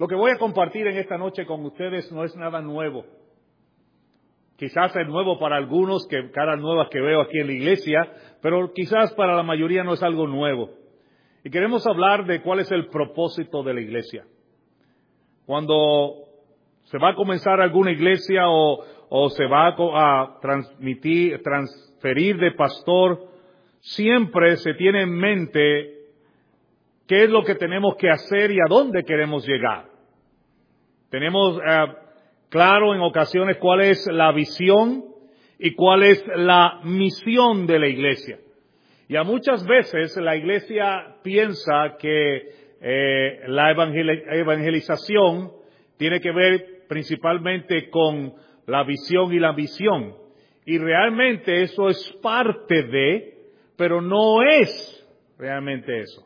Lo que voy a compartir en esta noche con ustedes no es nada nuevo. Quizás es nuevo para algunos, que caras nuevas que veo aquí en la iglesia, pero quizás para la mayoría no es algo nuevo. Y queremos hablar de cuál es el propósito de la iglesia. Cuando se va a comenzar alguna iglesia o se va a transferir de pastor, siempre se tiene en mente qué es lo que tenemos que hacer y a dónde queremos llegar. Tenemos claro en ocasiones cuál es la visión y cuál es la misión de la iglesia. Y a muchas veces la iglesia piensa que la evangelización tiene que ver principalmente con la visión y la misión. Y realmente eso es parte de, pero no es realmente eso.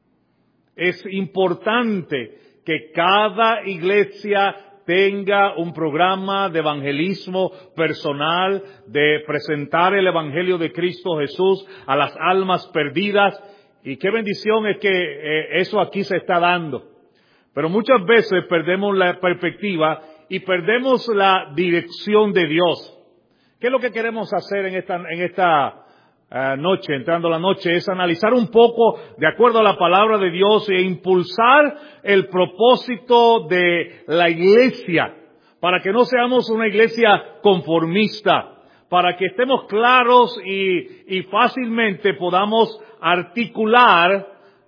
Es importante que cada iglesia tenga un programa de evangelismo personal, de presentar el Evangelio de Cristo Jesús a las almas perdidas. Y qué bendición es que eso aquí se está dando. Pero muchas veces perdemos la perspectiva y perdemos la dirección de Dios. ¿Qué es lo que queremos hacer en esta noche, entrando la noche? Es analizar un poco de acuerdo a la palabra de Dios e impulsar el propósito de la iglesia para que no seamos una iglesia conformista, para que estemos claros y fácilmente podamos articular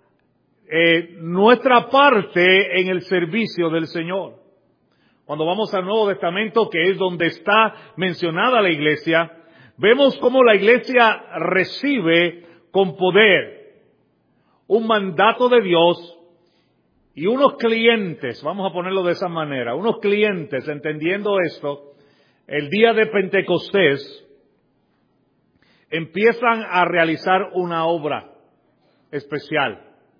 nuestra parte en el servicio del Señor. Cuando vamos al Nuevo Testamento, que es donde está mencionada la iglesia, vemos cómo la iglesia recibe con poder un mandato de Dios y unos clientes, vamos a ponerlo de esa manera, unos clientes, entendiendo esto, el día de Pentecostés, empiezan a realizar una obra especial.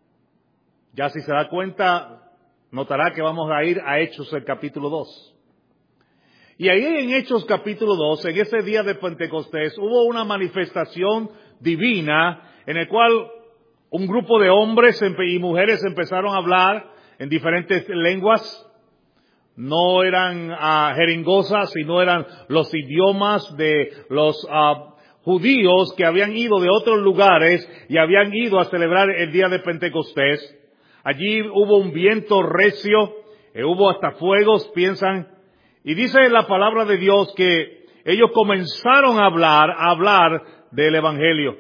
Ya si se da cuenta, notará que vamos a ir a Hechos el capítulo 2. Y ahí en Hechos capítulo 2, en ese día de Pentecostés, hubo una manifestación divina en el cual un grupo de hombres y mujeres empezaron a hablar en diferentes lenguas. No eran jeringosas, sino eran los idiomas de los judíos que habían ido de otros lugares y habían ido a celebrar el día de Pentecostés. Allí hubo un viento recio, hubo hasta fuegos, piensan. Y dice la palabra de Dios que ellos comenzaron a hablar del Evangelio.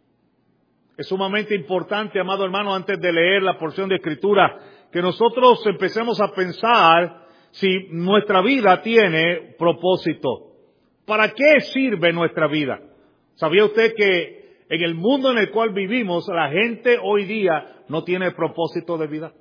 Es sumamente importante, amado hermano, antes de leer la porción de Escritura, que nosotros empecemos a pensar si nuestra vida tiene propósito. ¿Para qué sirve nuestra vida? ¿Sabía usted que en el mundo en el cual vivimos, la gente hoy día no tiene propósito de vida?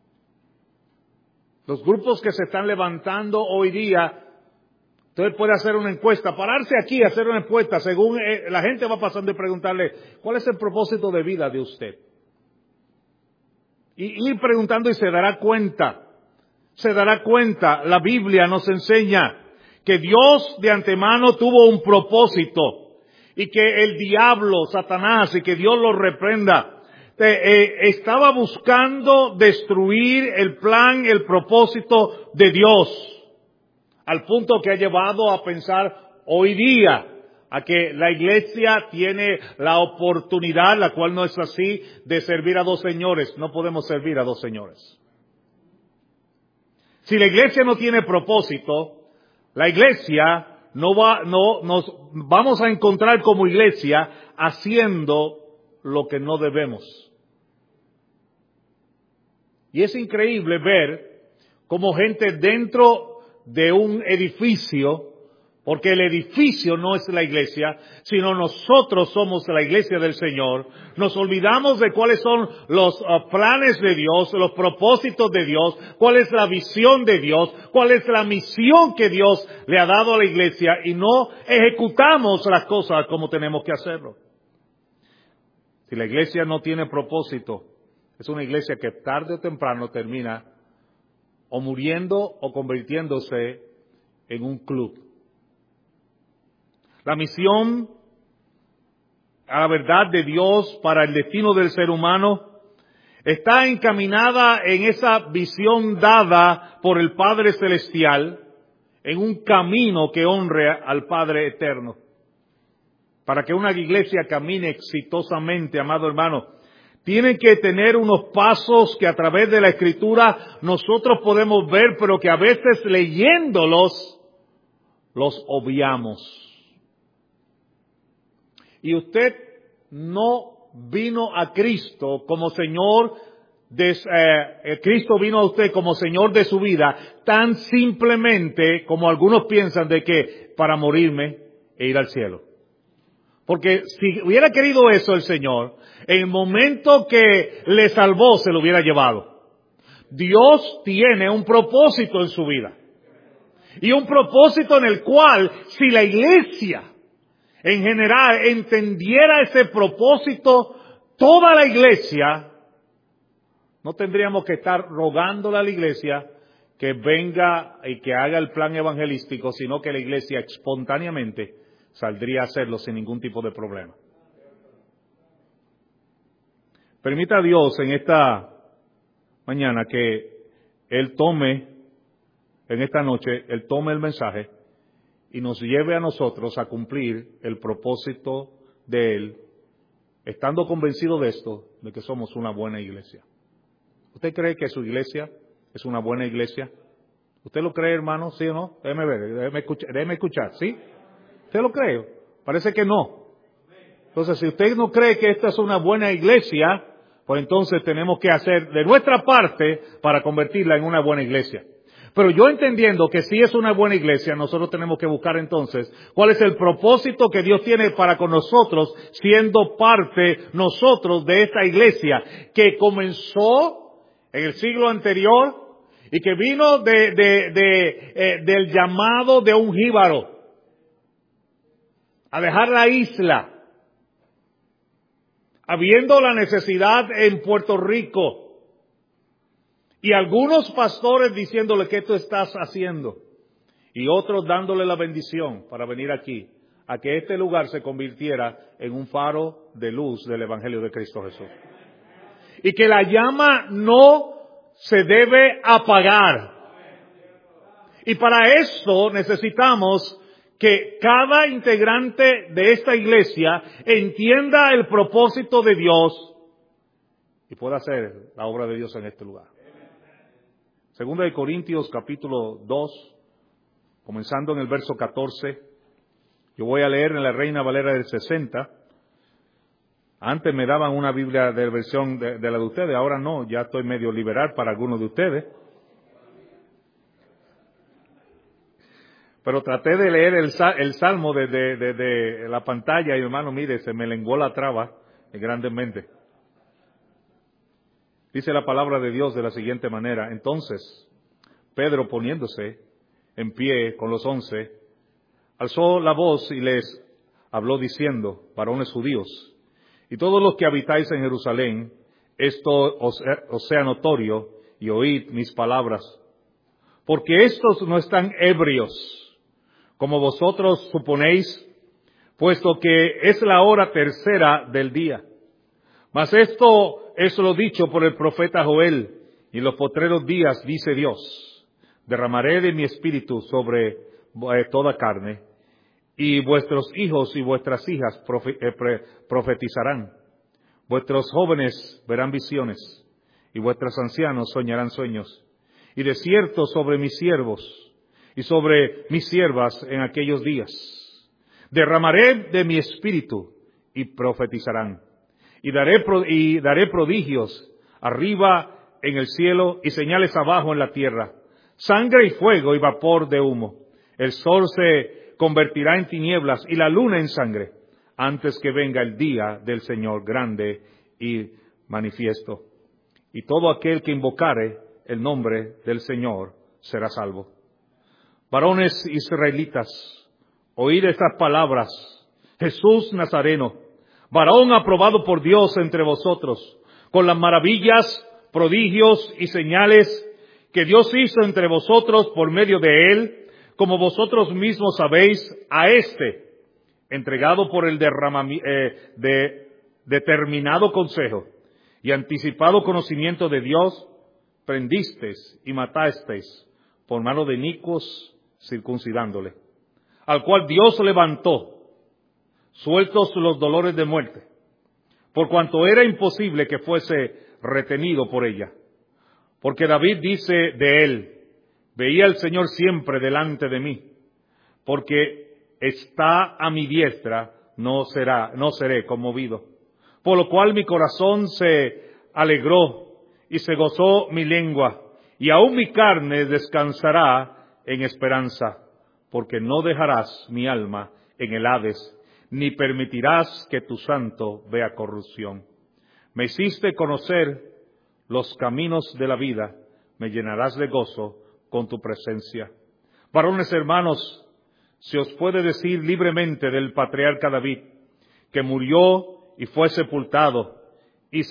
Los grupos que se están levantando hoy día, usted puede hacer una encuesta, pararse aquí y hacer una encuesta, según la gente va pasando y preguntarle, ¿cuál es el propósito de vida de usted? Y ir preguntando y se dará cuenta, la Biblia nos enseña que Dios de antemano tuvo un propósito y que el diablo, Satanás, y que Dios lo reprenda, estaba buscando destruir el plan, el propósito de Dios, al punto que ha llevado a pensar hoy día a que la iglesia tiene la oportunidad, la cual no es así, de servir a dos señores. No podemos servir a dos señores. Si la iglesia no tiene propósito, la iglesia nos vamos a encontrar como iglesia haciendo lo que no debemos. Y es increíble ver cómo gente dentro de un edificio, porque el edificio no es la iglesia, sino nosotros somos la iglesia del Señor, nos olvidamos de cuáles son los planes de Dios, los propósitos de Dios, cuál es la visión de Dios, cuál es la misión que Dios le ha dado a la iglesia y no ejecutamos las cosas como tenemos que hacerlo. Si la iglesia no tiene propósito, es una iglesia que tarde o temprano termina o muriendo o convirtiéndose en un club. La misión, a la verdad de Dios para el destino del ser humano, está encaminada en esa visión dada por el Padre Celestial, en un camino que honre al Padre Eterno. Para que una iglesia camine exitosamente, amado hermano, tiene que tener unos pasos que a través de la Escritura nosotros podemos ver, pero que a veces leyéndolos, los obviamos. Y usted no vino a Cristo como Señor Cristo vino a usted como Señor de su vida tan simplemente como algunos piensan de que para morirme e ir al cielo. Porque si hubiera querido eso el Señor, en el momento que le salvó se lo hubiera llevado. Dios tiene un propósito en su vida. Y un propósito en el cual si la iglesia en general entendiera ese propósito, toda la iglesia, no tendríamos que estar rogándole a la iglesia que venga y que haga el plan evangelístico, sino que la iglesia espontáneamente saldría a hacerlo sin ningún tipo de problema. Permita a Dios en esta mañana que Él tome, en esta noche, Él tome el mensaje y nos lleve a nosotros a cumplir el propósito de Él, estando convencido de esto, de que somos una buena iglesia. ¿Usted cree que su iglesia es una buena iglesia? ¿Usted lo cree, hermano? ¿Sí o no? Déjeme ver, déjeme escuchar, ¿sí? ¿Usted lo cree? Parece que no. Entonces, si usted no cree que esta es una buena iglesia, pues entonces tenemos que hacer de nuestra parte para convertirla en una buena iglesia. Pero yo entendiendo que sí es una buena iglesia, nosotros tenemos que buscar entonces cuál es el propósito que Dios tiene para con nosotros, siendo parte nosotros de esta iglesia que comenzó en el siglo anterior y que vino del llamado de un jíbaro a dejar la isla, habiendo la necesidad en Puerto Rico. Y algunos pastores diciéndole, ¿qué tú estás haciendo? Y otros dándole la bendición para venir aquí, a que este lugar se convirtiera en un faro de luz del Evangelio de Cristo Jesús. Y que la llama no se debe apagar. Y para esto necesitamos que cada integrante de esta iglesia entienda el propósito de Dios y pueda hacer la obra de Dios en este lugar. Segunda de Corintios capítulo 2, comenzando en el verso 14, yo voy a leer en la Reina Valera del 60. Antes me daban una Biblia de versión de la de ustedes, ahora no, ya estoy medio liberal para algunos de ustedes. Pero traté de leer el Salmo desde la pantalla y hermano, mire, se me lenguó la traba grandemente. Dice la palabra de Dios de la siguiente manera: entonces, Pedro poniéndose en pie con los 11, alzó la voz y les habló diciendo, varones judíos, y todos los que habitáis en Jerusalén, esto os sea notorio y oíd mis palabras, porque estos no están ebrios, como vosotros suponéis, puesto que es la hora tercera del día. Mas esto es lo dicho por el profeta Joel, y en los postreros días dice Dios, derramaré de mi espíritu sobre toda carne, y vuestros hijos y vuestras hijas profetizarán, vuestros jóvenes verán visiones, y vuestros ancianos soñarán sueños, y de cierto sobre mis siervos y sobre mis siervas en aquellos días derramaré de mi espíritu y profetizarán. Y daré prodigios arriba en el cielo y señales abajo en la tierra, sangre y fuego y vapor de humo. El sol se convertirá en tinieblas y la luna en sangre, antes que venga el día del Señor grande y manifiesto. Y todo aquel que invocare el nombre del Señor será salvo. Varones israelitas, oíd estas palabras. Jesús Nazareno, varón aprobado por Dios entre vosotros, con las maravillas, prodigios y señales que Dios hizo entre vosotros por medio de él, como vosotros mismos sabéis, a entregado por el determinado consejo, y anticipado conocimiento de Dios, prendisteis y matasteis por mano de inicuos, circuncidándole, al cual Dios levantó, sueltos los dolores de muerte, por cuanto era imposible que fuese retenido por ella. Porque David dice de él: veía al Señor siempre delante de mí, porque está a mi diestra, no seré conmovido. Por lo cual mi corazón se alegró y se gozó mi lengua, y aún mi carne descansará en esperanza, porque no dejarás mi alma en el Hades, ni permitirás que tu santo vea corrupción. Me hiciste conocer los caminos de la vida, me llenarás de gozo con tu presencia. Varones hermanos, se os puede decir libremente del patriarca David, que murió y fue sepultado, y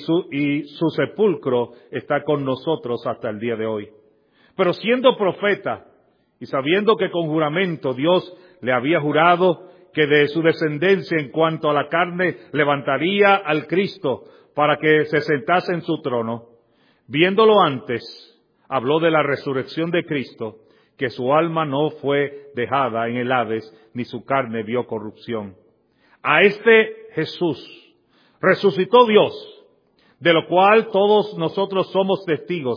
su sepulcro está con nosotros hasta el día de hoy. Pero siendo profeta, y sabiendo que con juramento Dios le había jurado que de su descendencia en cuanto a la carne levantaría al Cristo para que se sentase en su trono, viéndolo antes, habló de la resurrección de Cristo, que su alma no fue dejada en el Hades, ni su carne vio corrupción. A este Jesús resucitó Dios, de lo cual todos nosotros somos testigos,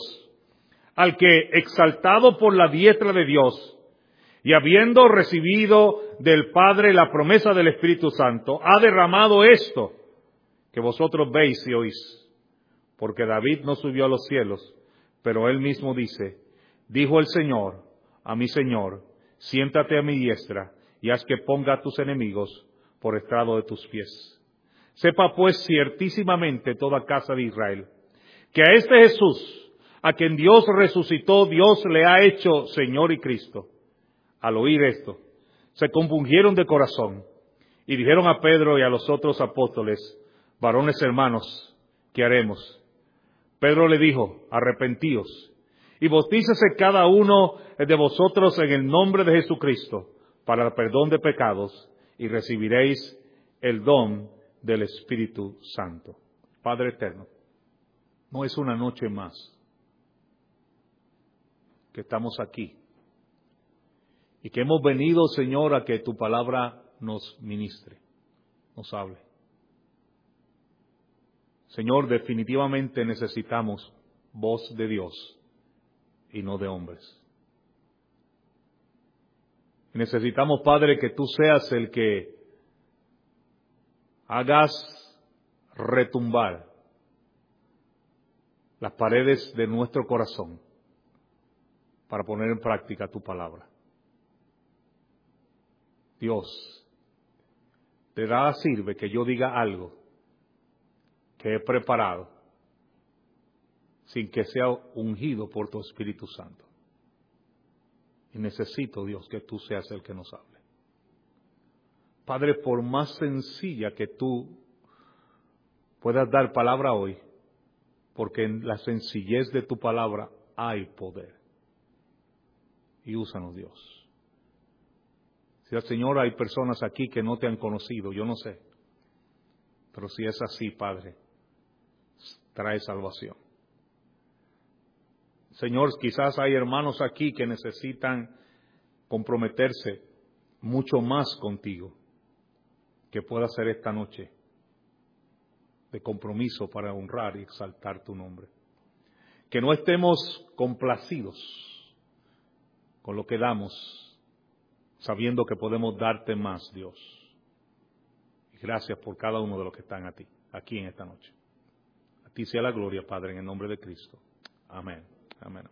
al que, exaltado por la diestra de Dios, y habiendo recibido del Padre la promesa del Espíritu Santo, ha derramado esto que vosotros veis y oís. Porque David no subió a los cielos, pero él mismo dice: dijo el Señor a mi Señor, siéntate a mi diestra, y haz que ponga a tus enemigos por estrado de tus pies. Sepa pues ciertísimamente toda casa de Israel, que a este Jesús, a quien Dios resucitó, Dios le ha hecho Señor y Cristo. Al oír esto, se compungieron de corazón, y dijeron a Pedro y a los otros apóstoles: varones hermanos, ¿qué haremos? Pedro le dijo: arrepentíos, y bautícese cada uno de vosotros en el nombre de Jesucristo, para el perdón de pecados, y recibiréis el don del Espíritu Santo. Padre eterno, no es una noche más que estamos aquí, y que hemos venido, Señor, a que tu palabra nos ministre, nos hable. Señor, definitivamente necesitamos voz de Dios y no de hombres. Necesitamos, Padre, que tú seas el que hagas retumbar las paredes de nuestro corazón para poner en práctica tu palabra. Dios, de nada sirve que yo diga algo que he preparado sin que sea ungido por tu Espíritu Santo. Y necesito, Dios, que tú seas el que nos hable. Padre, por más sencilla que tú puedas dar palabra hoy, porque en la sencillez de tu palabra hay poder. Y úsanos, Dios. Si, Señor, hay personas aquí que no te han conocido, yo no sé. Pero si es así, Padre, trae salvación. Señor, quizás hay hermanos aquí que necesitan comprometerse mucho más contigo, que pueda ser esta noche de compromiso para honrar y exaltar tu nombre. Que no estemos complacidos con lo que damos, sabiendo que podemos darte más, Dios. Y gracias por cada uno de los que están aquí en esta noche. A ti sea la gloria, Padre, en el nombre de Cristo. Amén. Amén.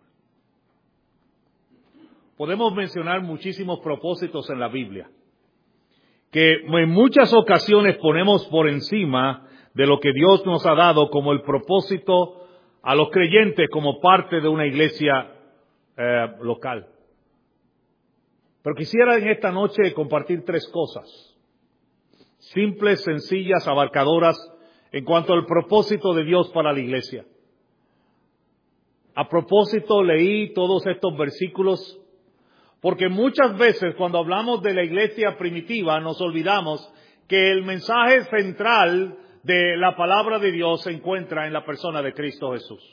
Podemos mencionar muchísimos propósitos en la Biblia, que en muchas ocasiones ponemos por encima de lo que Dios nos ha dado como el propósito a los creyentes como parte de una iglesia local. Pero quisiera en esta noche compartir 3 cosas, simples, sencillas, abarcadoras, en cuanto al propósito de Dios para la iglesia. A propósito, leí todos estos versículos porque muchas veces cuando hablamos de la iglesia primitiva nos olvidamos que el mensaje central de la palabra de Dios se encuentra en la persona de Cristo Jesús.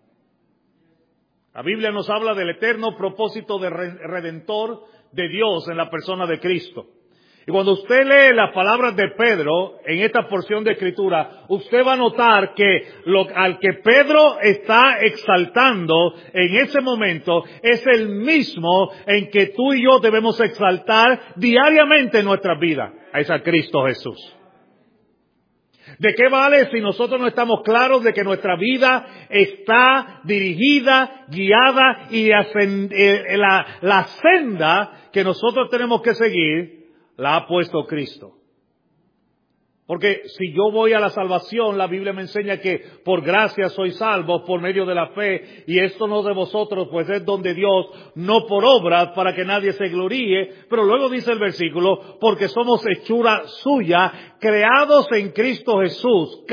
La Biblia nos habla del eterno propósito de redentor de Dios en la persona de Cristo. Y cuando usted lee las palabras de Pedro en esta porción de Escritura, usted va a notar que al que Pedro está exaltando en ese momento es el mismo en que tú y yo debemos exaltar diariamente en nuestras vidas. Es a Cristo Jesús. ¿De qué vale si nosotros no estamos claros de que nuestra vida está dirigida, guiada y la senda que nosotros tenemos que seguir la ha puesto Cristo? Porque si yo voy a la salvación, la Biblia me enseña que por gracia soy salvo por medio de la fe, y esto no de vosotros, pues es don de Dios, no por obras para que nadie se gloríe. Pero luego dice el versículo, porque somos hechura suya, creados en Cristo Jesús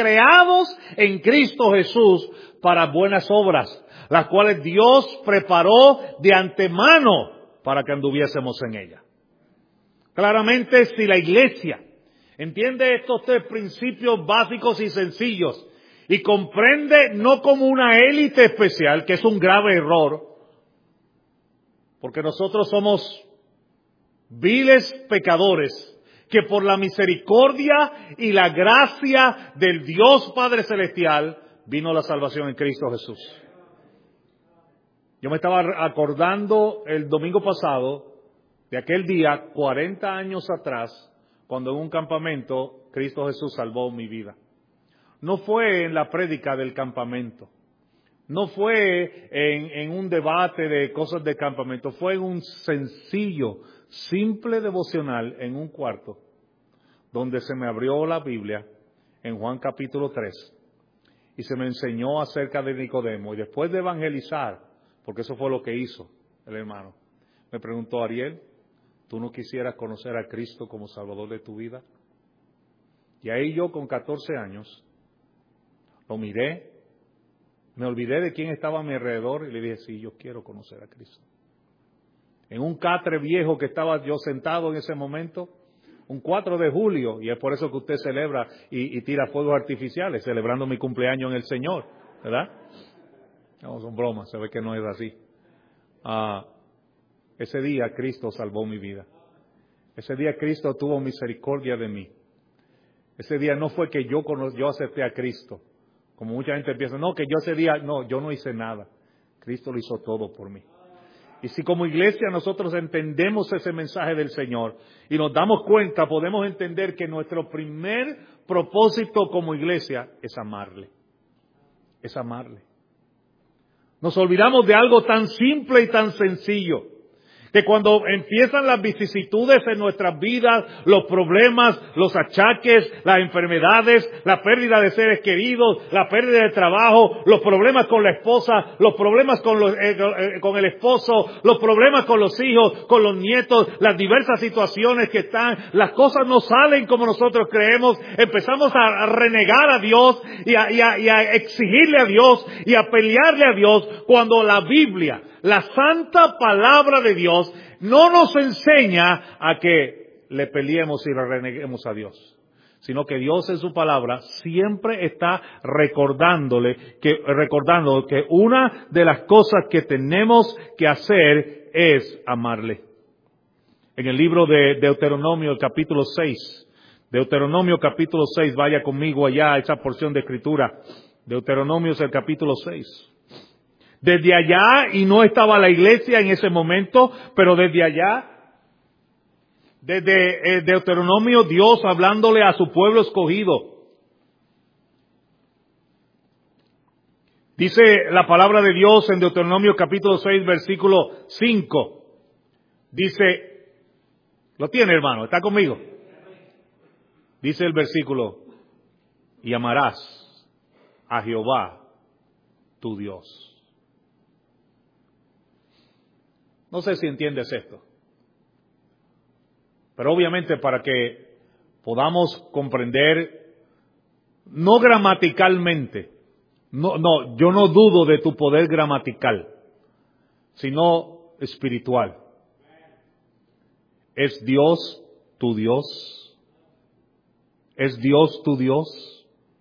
para buenas obras, las cuales Dios preparó de antemano para que anduviésemos en ella. Claramente, si la iglesia entiende estos tres principios básicos y sencillos y comprende no como una élite especial, que es un grave error, porque nosotros somos viles pecadores que por la misericordia y la gracia del Dios Padre Celestial vino la salvación en Cristo Jesús. Yo me estaba acordando el domingo pasado de aquel día, 40 años atrás, cuando en un campamento Cristo Jesús salvó mi vida. No fue en la prédica del campamento, no fue en un debate de cosas de campamento, fue en un sencillo, simple devocional en un cuarto, donde se me abrió la Biblia en Juan capítulo 3 y se me enseñó acerca de Nicodemo. Y después de evangelizar, porque eso fue lo que hizo el hermano, me preguntó: Ariel, ¿tú no quisieras conocer a Cristo como Salvador de tu vida? Y ahí yo, con 14 años, lo miré, me olvidé de quién estaba a mi alrededor y le dije: sí, yo quiero conocer a Cristo. En un catre viejo que estaba yo sentado en ese momento, un 4 de julio, y es por eso que usted celebra y tira fuegos artificiales, celebrando mi cumpleaños en el Señor, ¿verdad? No, son bromas, se ve que no es así. Ese día Cristo salvó mi vida. Ese día Cristo tuvo misericordia de mí. Ese día no fue que yo acepté a Cristo, como mucha gente piensa, no, que yo ese día, no, yo no hice nada. Cristo lo hizo todo por mí. Y si como iglesia nosotros entendemos ese mensaje del Señor y nos damos cuenta, podemos entender que nuestro primer propósito como iglesia es amarle. Es amarle. Nos olvidamos de algo tan simple y tan sencillo, que cuando empiezan las vicisitudes en nuestras vidas, los problemas, los achaques, las enfermedades, la pérdida de seres queridos, la pérdida de trabajo, los problemas con la esposa, los problemas con el esposo, los problemas con los hijos, con los nietos, las diversas situaciones que están, las cosas no salen como nosotros creemos, empezamos a renegar a Dios y a exigirle a Dios y a pelearle a Dios, cuando la Biblia, la santa palabra de Dios, no nos enseña a que le peleemos y le reneguemos a Dios, sino que Dios en su palabra siempre está recordando que una de las cosas que tenemos que hacer es amarle. En el libro de Deuteronomio, capítulo 6, vaya conmigo allá a esa porción de escritura. Deuteronomio es el capítulo 6. Desde allá, y no estaba la iglesia en ese momento, pero desde allá, desde Deuteronomio, Dios hablándole a su pueblo escogido. Dice la palabra de Dios en Deuteronomio capítulo 6, versículo 5. Dice, ¿lo tiene, hermano? ¿Está conmigo? Dice el versículo: y amarás a Jehová tu Dios. No sé si entiendes esto, pero obviamente para que podamos comprender, no gramaticalmente, yo no dudo de tu poder gramatical, sino espiritual. ¿Es Dios tu Dios? ¿Es Dios tu Dios?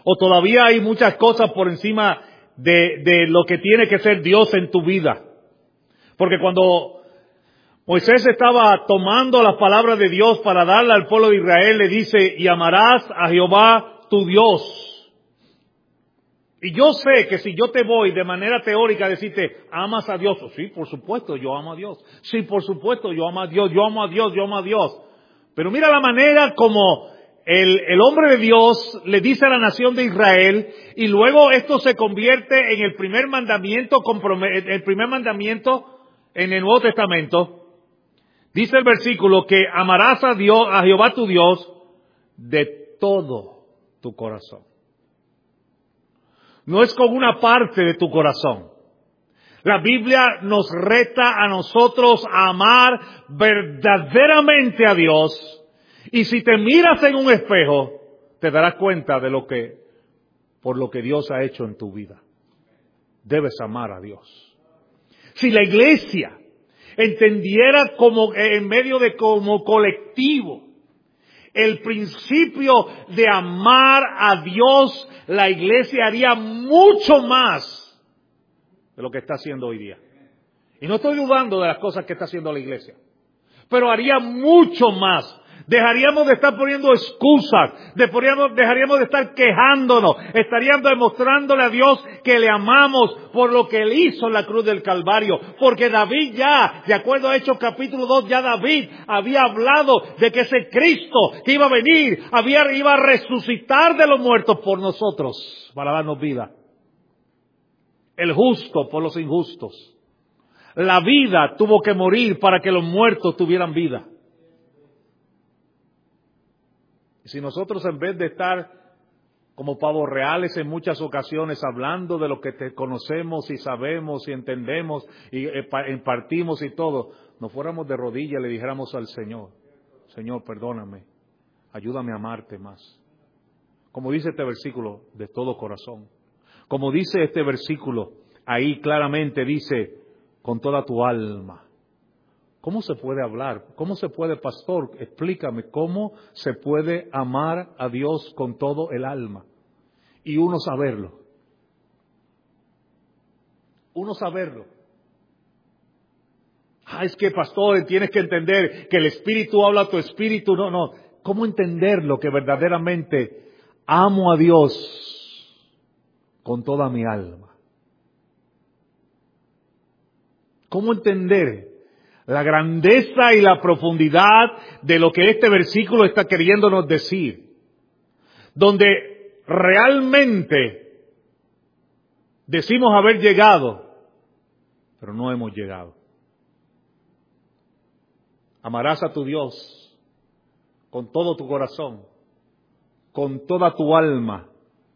¿O todavía hay muchas cosas por encima de lo que tiene que ser Dios en tu vida? Porque cuando Moisés estaba tomando las palabras de Dios para darle al pueblo de Israel, le dice, y amarás a Jehová tu Dios. Y yo sé que si yo te voy de manera teórica a decirte, amas a Dios, sí, por supuesto, yo amo a Dios. Sí, por supuesto, yo amo a Dios, yo amo a Dios, yo amo a Dios. Pero mira la manera como el hombre de Dios le dice a la nación de Israel, y luego esto se convierte en el primer mandamiento en el Nuevo Testamento. Dice el versículo que amarás a Dios, a Jehová tu Dios, de todo tu corazón. No es con una parte de tu corazón. La Biblia nos reta a nosotros a amar verdaderamente a Dios. Y si te miras en un espejo, te darás cuenta de por lo que Dios ha hecho en tu vida. Debes amar a Dios. Si la iglesia entendiera como colectivo el principio de amar a Dios, la iglesia haría mucho más de lo que está haciendo hoy día. Y no estoy dudando de las cosas que está haciendo la iglesia, pero haría mucho más. Dejaríamos de estar poniendo excusas, dejaríamos de estar quejándonos, estaríamos demostrándole a Dios que le amamos por lo que Él hizo en la cruz del Calvario. Porque David de acuerdo a Hechos capítulo 2, ya David había hablado de que ese Cristo que iba a venir, iba a resucitar de los muertos por nosotros, para darnos vida. El justo por los injustos. La vida tuvo que morir para que los muertos tuvieran vida. Y si nosotros en vez de estar como pavos reales en muchas ocasiones hablando de lo que te conocemos y sabemos y entendemos y impartimos y todo, nos fuéramos de rodillas y le dijéramos al Señor, Señor, perdóname, ayúdame a amarte más. Como dice este versículo, de todo corazón. Como dice este versículo, ahí claramente dice, con toda tu alma. ¿Cómo se puede hablar? ¿Cómo se puede, pastor? Explícame, ¿cómo se puede amar a Dios con todo el alma? Y uno saberlo. Uno saberlo. Es que, pastor, tienes que entender que el Espíritu habla a tu espíritu. No. ¿Cómo entenderlo? Que verdaderamente amo a Dios con toda mi alma. ¿Cómo entender la grandeza y la profundidad de lo que este versículo está queriéndonos decir? Donde realmente decimos haber llegado, pero no hemos llegado. Amarás a tu Dios con todo tu corazón, con toda tu alma,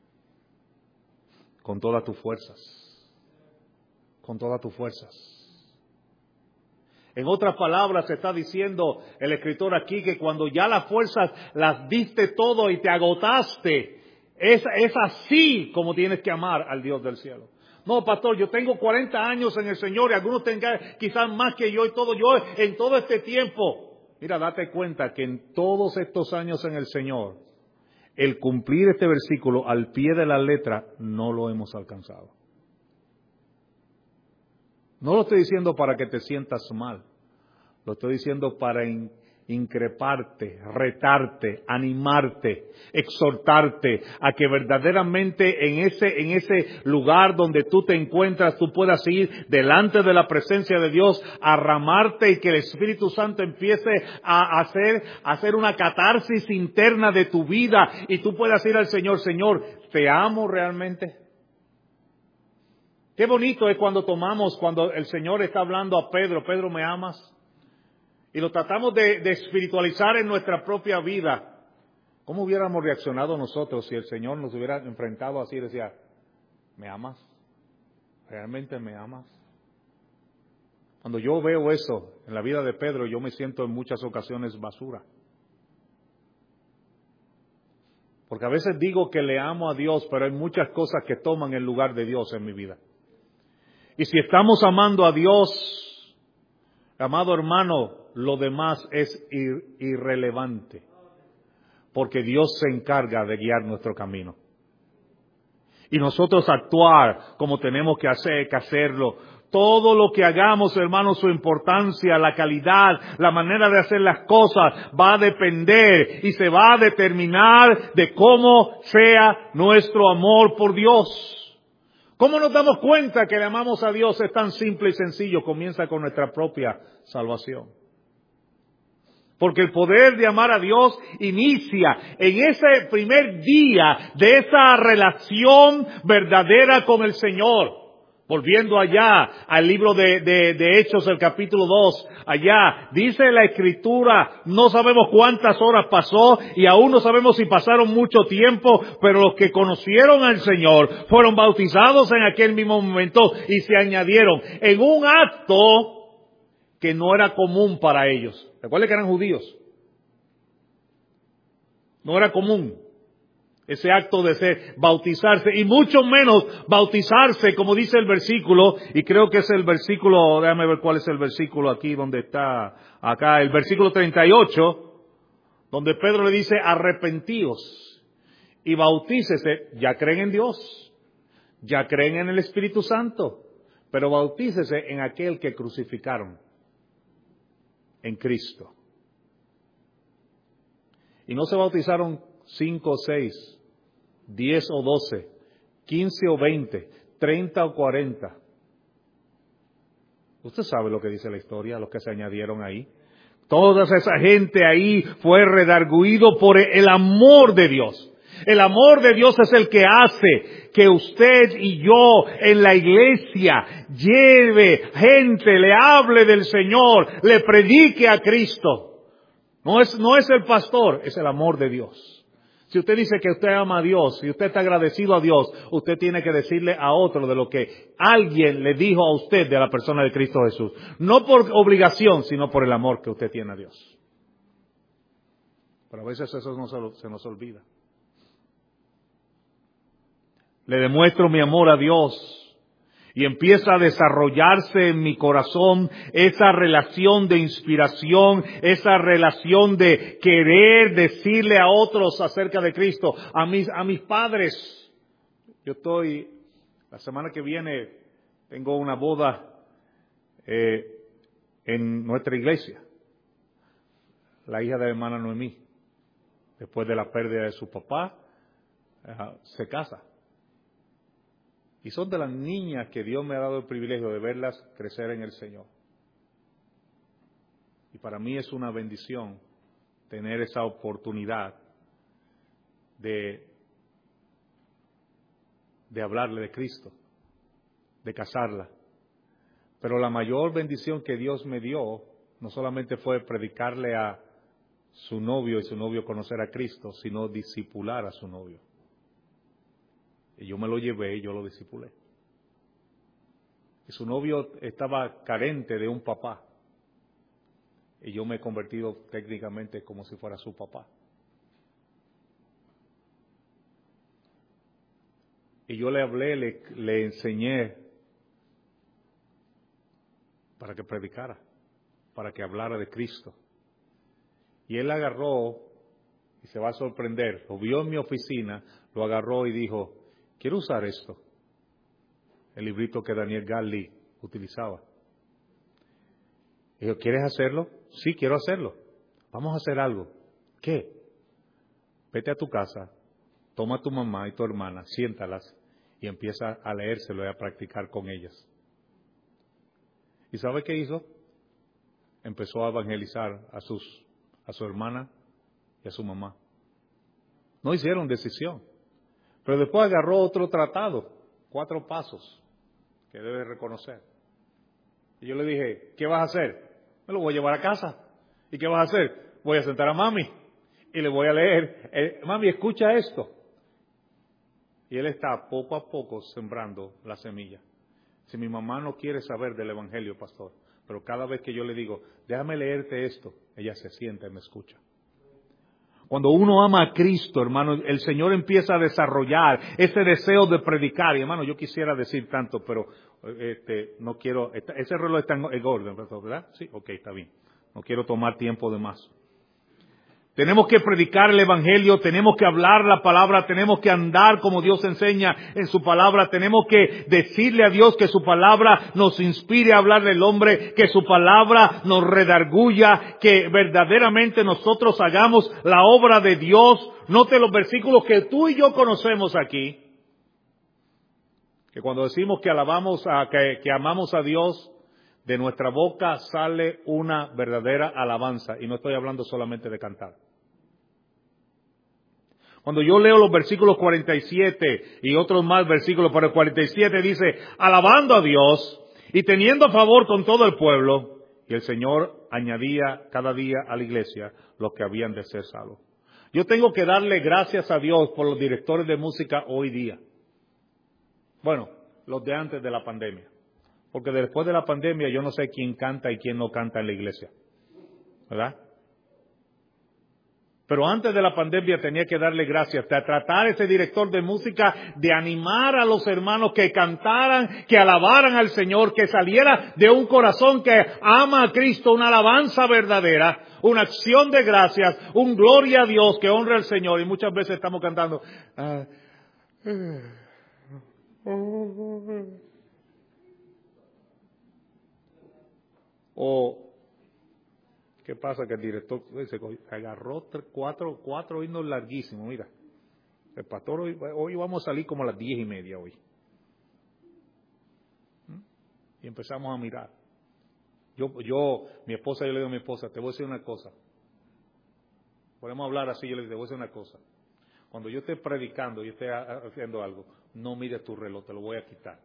con todas tus fuerzas, con todas tus fuerzas. En otras palabras, se está diciendo el escritor aquí que cuando ya las fuerzas las diste todo y te agotaste, es así como tienes que amar al Dios del cielo. No, pastor, yo tengo 40 años en el Señor y algunos tengan quizás más que yo en todo este tiempo. Mira, date cuenta que en todos estos años en el Señor, el cumplir este versículo al pie de la letra, no lo hemos alcanzado. No lo estoy diciendo para que te sientas mal. Lo estoy diciendo para increparte, retarte, animarte, exhortarte a que verdaderamente en ese lugar donde tú te encuentras, tú puedas ir delante de la presencia de Dios, a arramarte y que el Espíritu Santo empiece a hacer una catarsis interna de tu vida y tú puedas ir al Señor, Señor, ¿te amo realmente? Qué bonito es cuando el Señor está hablando a Pedro, Pedro, ¿me amas? Y lo tratamos de espiritualizar en nuestra propia vida. ¿Cómo hubiéramos reaccionado nosotros si el Señor nos hubiera enfrentado así y decía, ¿me amas? ¿Realmente me amas? Cuando yo veo eso en la vida de Pedro, yo me siento en muchas ocasiones basura. Porque a veces digo que le amo a Dios, pero hay muchas cosas que toman el lugar de Dios en mi vida. Y si estamos amando a Dios, amado hermano, lo demás es irrelevante. Porque Dios se encarga de guiar nuestro camino. Y nosotros actuar como tenemos que hacerlo. Todo lo que hagamos, hermanos, su importancia, la calidad, la manera de hacer las cosas va a depender y se va a determinar de cómo sea nuestro amor por Dios. ¿Cómo nos damos cuenta que le amamos a Dios? Es tan simple y sencillo. Comienza con nuestra propia salvación. Porque el poder de amar a Dios inicia en ese primer día de esa relación verdadera con el Señor. Volviendo allá al libro de Hechos, el capítulo 2, allá dice la Escritura, no sabemos cuántas horas pasó y aún no sabemos si pasaron mucho tiempo, pero los que conocieron al Señor fueron bautizados en aquel mismo momento y se añadieron en un acto que no era común para ellos. Recuerden que eran judíos. No era común ese acto de bautizarse, y mucho menos bautizarse, como dice el versículo, y creo que es el versículo, déjame ver cuál es el versículo aquí, donde está, acá, el versículo 38, donde Pedro le dice, arrepentíos y bautícese. Ya creen en Dios, ya creen en el Espíritu Santo, pero bautícese en aquel que crucificaron, en Cristo. Y no se bautizaron 5 o 6, 10 o 12, 15 o 20, 30 o 40. Usted sabe lo que dice la historia, los que se añadieron ahí. Toda esa gente ahí fue redarguido por el amor de Dios. El amor de Dios es el que hace que usted y yo en la iglesia lleve gente, le hable del Señor, le predique a Cristo. No es el pastor, es el amor de Dios. Si usted dice que usted ama a Dios, si usted está agradecido a Dios, usted tiene que decirle a otro de lo que alguien le dijo a usted de la persona de Cristo Jesús. No por obligación, sino por el amor que usted tiene a Dios. Pero a veces eso se nos olvida. Le demuestro mi amor a Dios y empieza a desarrollarse en mi corazón esa relación de inspiración, esa relación de querer decirle a otros acerca de Cristo, a mis padres. La semana que viene tengo una boda en nuestra iglesia. La hija de la hermana Noemí, después de la pérdida de su papá, se casa. Y son de las niñas que Dios me ha dado el privilegio de verlas crecer en el Señor. Y para mí es una bendición tener esa oportunidad de hablarle de Cristo, de casarla. Pero la mayor bendición que Dios me dio no solamente fue predicarle a su novio y su novio conocer a Cristo, sino discipular a su novio. Y yo me lo llevé y yo lo discipulé. Y su novio estaba carente de un papá. Y yo me he convertido técnicamente como si fuera su papá. Y yo le hablé, le enseñé para que predicara, para que hablara de Cristo. Y él agarró, y se va a sorprender, lo vio en mi oficina, lo agarró y dijo, quiero usar esto, el librito que Daniel Galli utilizaba. Y dijo, ¿quieres hacerlo? Sí, quiero hacerlo. Vamos a hacer algo. ¿Qué? Vete a tu casa, toma a tu mamá y tu hermana, siéntalas y empieza a leérselo y a practicar con ellas. ¿Y sabe qué hizo? Empezó a evangelizar a su hermana y a su mamá. No hicieron decisión. Pero después agarró otro tratado, 4 pasos que debe reconocer. Y yo le dije, ¿qué vas a hacer? Me lo voy a llevar a casa. ¿Y qué vas a hacer? Voy a sentar a mami y le voy a leer. Mami, escucha esto. Y él está poco a poco sembrando la semilla. Si mi mamá no quiere saber del Evangelio, pastor, pero cada vez que yo le digo, déjame leerte esto, ella se sienta y me escucha. Cuando uno ama a Cristo, hermano, el Señor empieza a desarrollar ese deseo de predicar. Y hermano, yo quisiera decir tanto, pero no quiero. Ese reloj está en orden, ¿verdad? Sí, ok, está bien. No quiero tomar tiempo de más. Tenemos que predicar el Evangelio, tenemos que hablar la palabra, tenemos que andar como Dios enseña en su palabra, tenemos que decirle a Dios que su palabra nos inspire a hablar del hombre, que su palabra nos redarguya, que verdaderamente nosotros hagamos la obra de Dios. Note los versículos que tú y yo conocemos aquí, que cuando decimos que que amamos a Dios, de nuestra boca sale una verdadera alabanza, y no estoy hablando solamente de cantar. Cuando yo leo los versículos 47 y otros más versículos, pero el 47 dice, alabando a Dios y teniendo favor con todo el pueblo, y el Señor añadía cada día a la iglesia los que habían de ser salvos. Yo tengo que darle gracias a Dios por los directores de música hoy día. Bueno, los de antes de la pandemia. Porque después de la pandemia yo no sé quién canta y quién no canta en la iglesia. ¿Verdad? Pero antes de la pandemia tenía que darle gracias, de tratar a ese director de música de animar a los hermanos que cantaran, que alabaran al Señor, que saliera de un corazón que ama a Cristo, una alabanza verdadera, una acción de gracias, un gloria a Dios que honra al Señor. Y muchas veces estamos cantando. O ¿qué pasa? Que el director se agarró cuatro himnos larguísimos. Mira, el pastor hoy vamos a salir como a las 10:30 hoy. Y empezamos a mirar. Mi esposa, yo le digo a mi esposa, te voy a decir una cosa. Podemos hablar así, yo le digo, te voy a decir una cosa. Cuando yo esté predicando y esté haciendo algo, no mires tu reloj, te lo voy a quitar.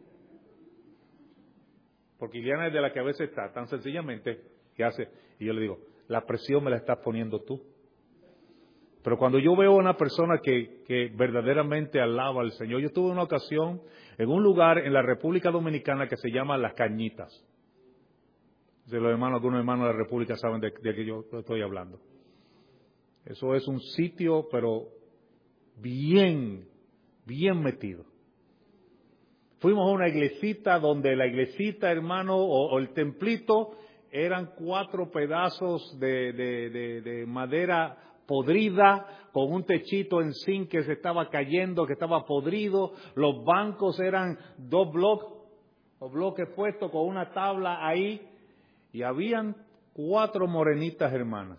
Porque Ileana es de la que a veces está tan sencillamente que hace, y yo le digo, la presión me la estás poniendo tú. Pero cuando yo veo a una persona que verdaderamente alaba al Señor, yo tuve una ocasión en un lugar en la República Dominicana que se llama Las Cañitas. Si algunos hermanos de la República saben de que yo estoy hablando. Eso es un sitio, pero bien metido. Fuimos a una iglesita donde la iglesita, hermano, o el templito, eran 4 pedazos de madera podrida, con un techito en zinc que se estaba cayendo, que estaba podrido. Los bancos eran 2 bloques puestos con una tabla ahí. Y habían 4 morenitas hermanas.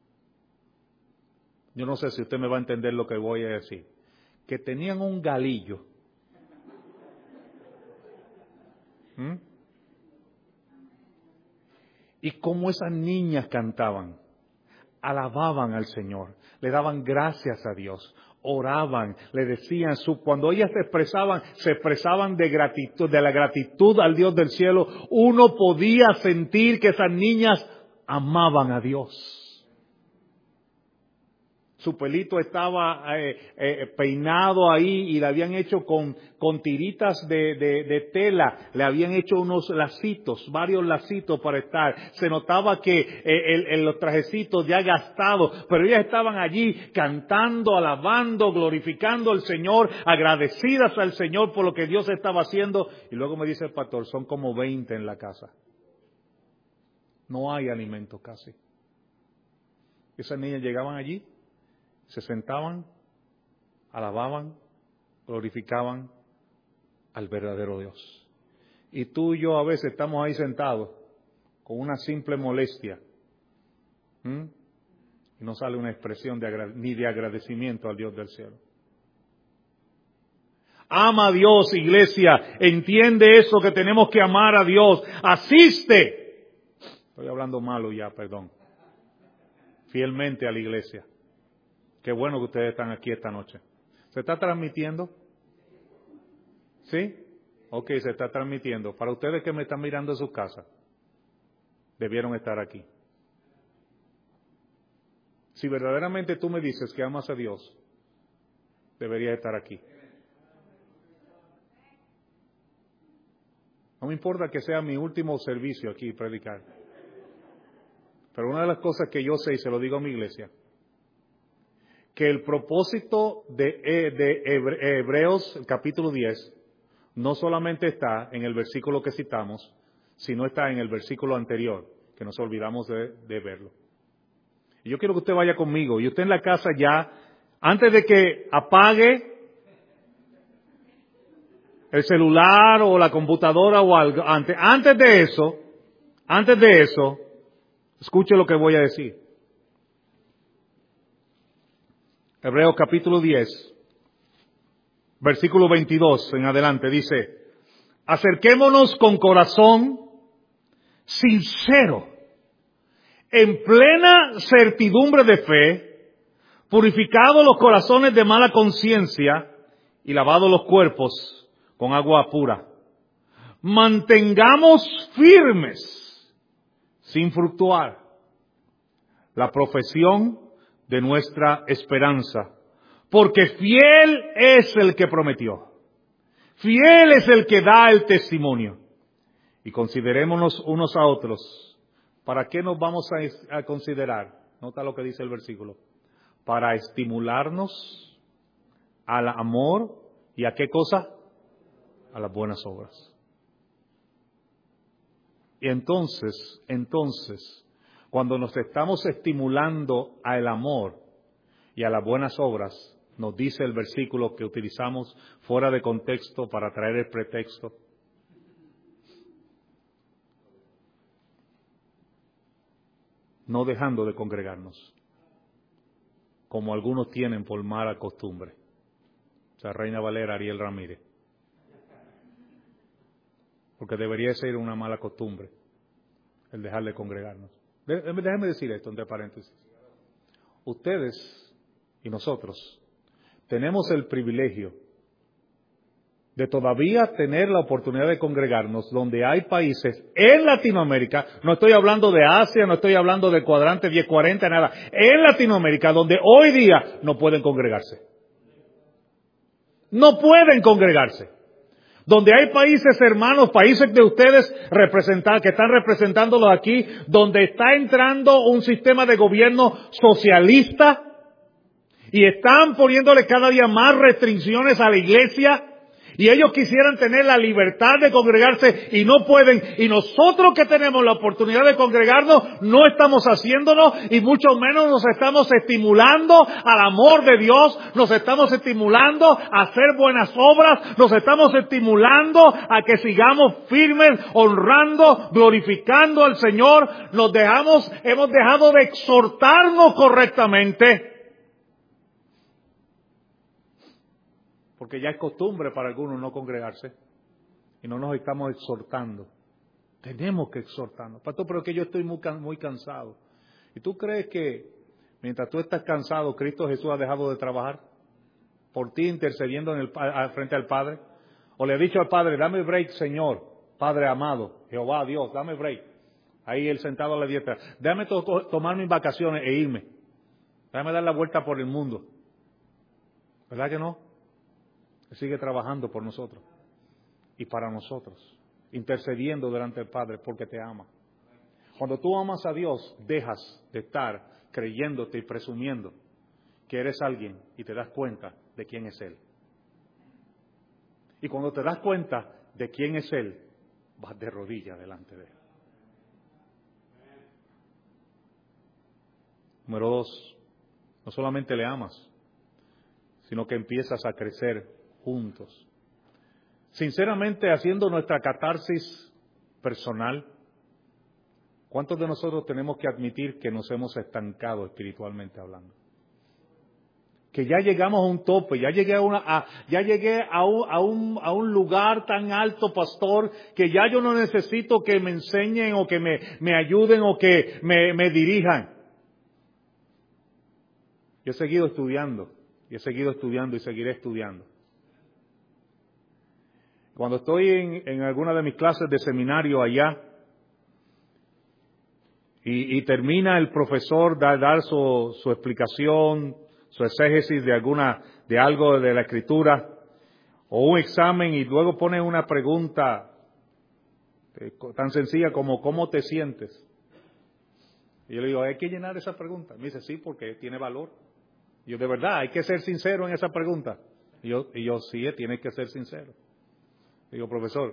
Yo no sé si usted me va a entender lo que voy a decir. Que tenían un galillo. Y como esas niñas cantaban, alababan al Señor, le daban gracias a Dios, oraban, le decían, cuando ellas se expresaban de gratitud, de la gratitud al Dios del cielo, uno podía sentir que esas niñas amaban a Dios. Su pelito estaba peinado ahí y le habían hecho con tiritas de tela, le habían hecho unos lacitos, varios lacitos para estar. Se notaba que los trajecitos ya gastados, pero ellas estaban allí cantando, alabando, glorificando al Señor, agradecidas al Señor por lo que Dios estaba haciendo. Y luego me dice el pastor, son como 20 en la casa. No hay alimento casi. Esas niñas llegaban allí, se sentaban, alababan, glorificaban al verdadero Dios. Y tú y yo a veces estamos ahí sentados con una simple molestia. Y no sale una expresión ni de agradecimiento al Dios del cielo. Ama a Dios, iglesia. Entiende eso, que tenemos que amar a Dios. Asiste. Estoy hablando malo ya, perdón. Fielmente a la iglesia. Qué bueno que ustedes están aquí esta noche. ¿Se está transmitiendo? ¿Sí? Ok, se está transmitiendo. Para ustedes que me están mirando en sus casas, debieron estar aquí. Si verdaderamente tú me dices que amas a Dios, deberías estar aquí. No me importa que sea mi último servicio aquí, predicar. Pero una de las cosas que yo sé, y se lo digo a mi iglesia, que el propósito de Hebreos capítulo 10 no solamente está en el versículo que citamos, sino está en el versículo anterior, que nos olvidamos de verlo. Y yo quiero que usted vaya conmigo y usted en la casa ya, antes de que apague el celular o la computadora o algo, antes de eso, escuche lo que voy a decir. Hebreos capítulo 10, versículo 22 en adelante dice, acerquémonos con corazón sincero, en plena certidumbre de fe, purificados los corazones de mala conciencia y lavados los cuerpos con agua pura. Mantengamos firmes, sin fluctuar, la profesión de nuestra esperanza, porque fiel es el que prometió, fiel es el que da el testimonio. Y considerémonos unos a otros. ¿Para qué nos vamos a considerar? Nota lo que dice el versículo. Para estimularnos al amor y ¿a qué cosa? A las buenas obras. Y entonces, cuando nos estamos estimulando al amor y a las buenas obras, nos dice el versículo que utilizamos fuera de contexto para traer el pretexto. No dejando de congregarnos, como algunos tienen por mala costumbre. O sea, Reina Valera, Ariel Ramírez. Porque debería ser una mala costumbre el dejar de congregarnos. Déjeme decir esto entre paréntesis. Ustedes y nosotros tenemos el privilegio de todavía tener la oportunidad de congregarnos donde hay países en Latinoamérica, no estoy hablando de Asia, no estoy hablando del cuadrante 1040, nada, en Latinoamérica donde hoy día no pueden congregarse. No pueden congregarse. Donde hay países hermanos, países de ustedes que están representándolos aquí, donde está entrando un sistema de gobierno socialista y están poniéndole cada día más restricciones a la iglesia y ellos quisieran tener la libertad de congregarse y no pueden. Y nosotros que tenemos la oportunidad de congregarnos no estamos haciéndolo y mucho menos nos estamos estimulando al amor de Dios, nos estamos estimulando a hacer buenas obras, nos estamos estimulando a que sigamos firmes, honrando, glorificando al Señor. Hemos dejado de exhortarnos correctamente. Porque ya es costumbre para algunos no congregarse y no nos estamos exhortando. Tenemos que exhortarnos. Pastor, pero es que yo estoy muy cansado. ¿Y tú crees que mientras tú estás cansado, Cristo Jesús ha dejado de trabajar por ti intercediendo frente al Padre? ¿O le ha dicho al Padre, dame break, Señor, Padre amado, Jehová, Dios, dame break? Ahí él sentado a la diestra. Déjame tomar mis vacaciones e irme. Déjame dar la vuelta por el mundo. ¿Verdad que no? Él sigue trabajando por nosotros y para nosotros, intercediendo delante del Padre porque te ama. Cuando tú amas a Dios, dejas de estar creyéndote y presumiendo que eres alguien y te das cuenta de quién es Él. Y cuando te das cuenta de quién es Él, vas de rodillas delante de Él. Número 2, no solamente le amas, sino que empiezas a crecer juntos. Sinceramente, haciendo nuestra catarsis personal, ¿cuántos de nosotros tenemos que admitir que nos hemos estancado espiritualmente hablando? Que ya llegamos a un tope, ya llegué a un lugar tan alto, pastor, que ya yo no necesito que me enseñen o que me ayuden o que me dirijan. Yo he seguido estudiando y seguiré estudiando. Cuando estoy en alguna de mis clases de seminario allá y termina el profesor dar su explicación, su exégesis de algo de la Escritura o un examen y luego pone una pregunta tan sencilla como ¿cómo te sientes? Y yo le digo, hay que llenar esa pregunta. Me dice, sí, porque tiene valor. Y yo, de verdad, hay que ser sincero en esa pregunta. Y yo sí, tienes que ser sincero. Digo, profesor,